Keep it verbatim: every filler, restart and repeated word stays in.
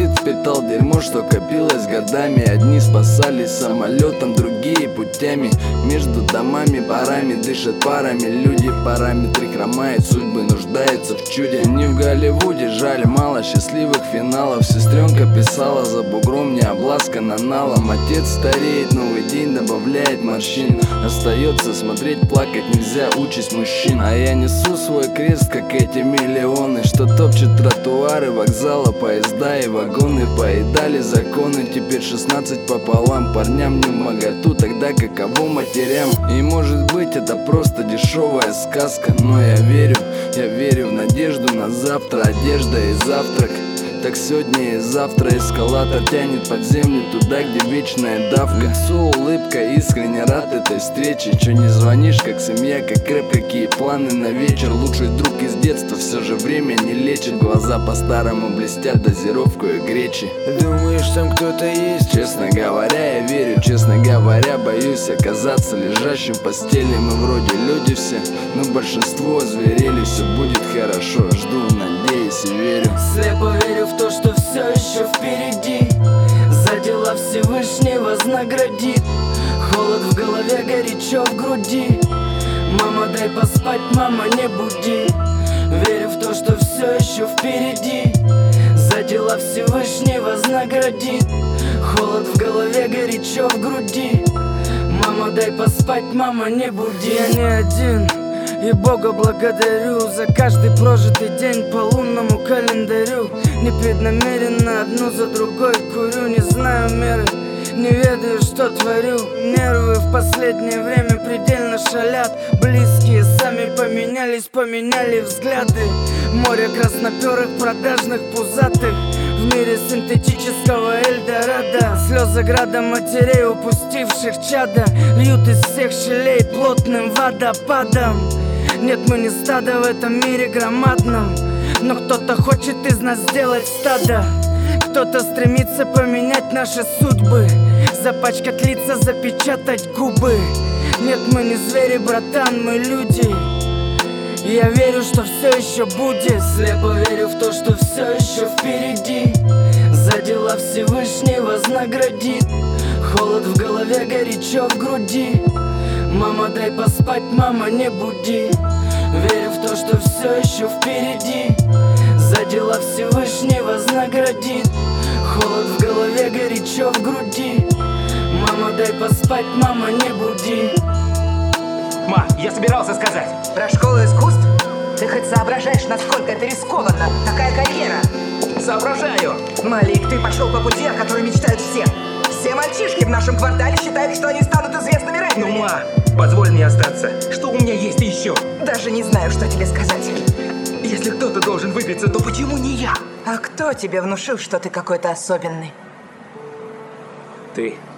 инвалид впитал дерьмо, что копилось годами. Одни спасались самолетом, другие путями. Между домами, парами дышат парами люди. Параметры хромают, судьбы нуждаются в чуде. Не в Голливуде, жаль, мало счастливых финалов. Сестренка писала за бугром, не обласкана налом. Отец стареет, новый день добавляет морщин. Остается смотреть, плакать нельзя, участь мужчин. А я несу свой крест, как эти миллионы, что топчут тротуары, вокзала, поезда и вагоны. Поедали законы, теперь шестнадцать пополам. Парням не вмоготу, тогда каково матерям? И может быть это просто дешевая сказка, но я верю, я верю в надежду на завтра. Одежда и завтрак, так сегодня и завтра эскалатор тянет под землю, туда, где вечная давка. Лицо, улыбка, искренне рад этой встрече. Чё не звонишь, как семья, как рэп, какие планы на вечер? Лучший друг из детства, все же время не лечит. Глаза по-старому блестят дозировку и гречи. Думаешь, там кто-то есть? Честно говоря, я верю, честно говоря, боюсь оказаться лежащим в постели. Мы вроде люди все, но большинство озверели. Все будет хорошо, жду, надеюсь и верю. Слепо верю в то, что все еще впереди. За дела Всевышний вознаградит. Холод в голове, горячо в груди. Мама, дай поспать, мама, не буди. Верю в то, что все еще впереди. За дела Всевышний вознаградит. Холод в голове, горячо в груди. Мама, дай поспать, мама, не буди. Я не один, и Бога благодарю за каждый прожитый день по лунному календарю. Непреднамеренно одну за другой курю. Не знаю меры, не ведаю, что творю. Нервы в последнее время предельно шалят. Близкие сами поменялись, поменяли взгляды. Море красноперых, продажных, пузатых. В мире синтетического Эльдорадо. Слезы града матерей, упустивших чада, льют из всех щелей плотным водопадом. Нет, мы не стадо в этом мире громадном, но кто-то хочет из нас сделать стадо. Кто-то стремится поменять наши судьбы, запачкать лица, запечатать губы. Нет, мы не звери, братан, мы люди. И я верю, что все еще будет. Слепо верю в то, что все еще впереди. За дела Всевышний вознаградит. Холод в голове, горячо в груди. Мама, дай поспать, мама, не буди. Верю в то, что все еще впереди. За дела Всевышний вознаградит. Холод в голове, горячо в груди. Мама, дай поспать, мама, не буди. Ма, я собирался сказать. Про школу искусств? Ты хоть соображаешь, насколько это рискованно? Такая карьера. Соображаю. Малик, ты пошел по пути, о котором мечтают все. Все мальчишки в нашем квартале считают, что они станут известными рэперами. Ну, ма, позволь мне остаться. Что у меня есть еще? Даже не знаю, что тебе сказать. Если кто-то должен выбиться, то почему не я? А кто тебе внушил, что ты какой-то особенный? Ты.